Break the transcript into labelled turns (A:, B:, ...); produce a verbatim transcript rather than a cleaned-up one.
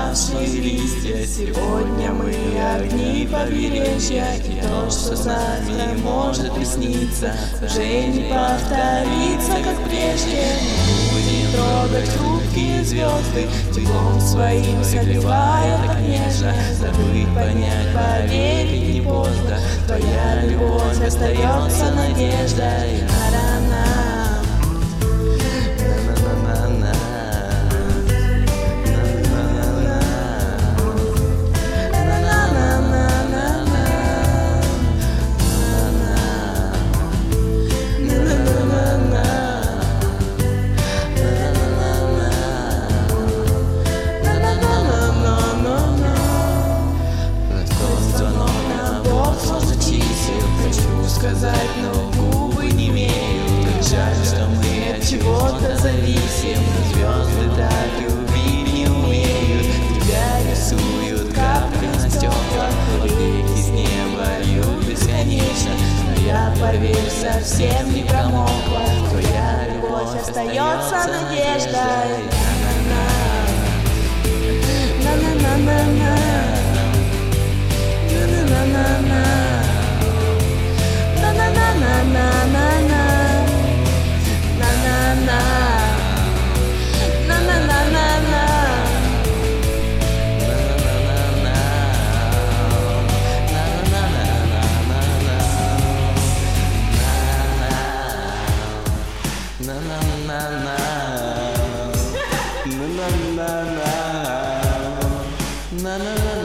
A: опавшие листья. Сегодня мы огни побережья, и то, что с нами может присниться, уже не повторится, как прежде. Будем трогать хрупкие звезды, теплом своим согревая так нежно. Забыть, понять, поверить не поздно, твоя любовь остается надеждой. Сказать, но губы не имею. Так жаль, что мы от чего-то зависим. Звезды так любить не умеют. Тебя рисуют капли на стеклах, реки с неба льют бесконечно. Но я, поверь, совсем не промокла. Твоя любовь остается надеждой. На-на-на-на-на. Na na na na